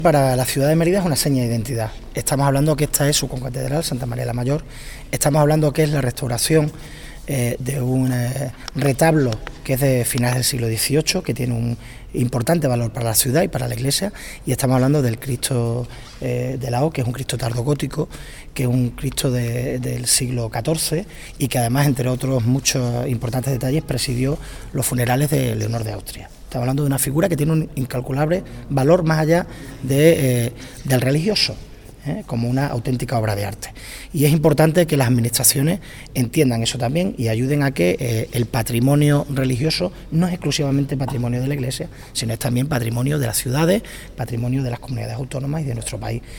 Para la ciudad de Mérida es una seña de identidad. Estamos hablando que esta es su concatedral, Santa María la Mayor. Estamos hablando que es la restauración de un retablo que es de finales del siglo XVIII, que tiene un importante valor para la ciudad y para la iglesia, y estamos hablando del Cristo de la O, que es un Cristo tardogótico, que es un Cristo del siglo XIV y que además, entre otros muchos importantes detalles, presidió los funerales de Leonor de Austria. Estamos hablando de una figura que tiene un incalculable valor más allá del religioso, como una auténtica obra de arte. Y es importante que las administraciones entiendan eso también y ayuden a que el patrimonio religioso no es exclusivamente patrimonio de la Iglesia, sino es también patrimonio de las ciudades, patrimonio de las comunidades autónomas y de nuestro país.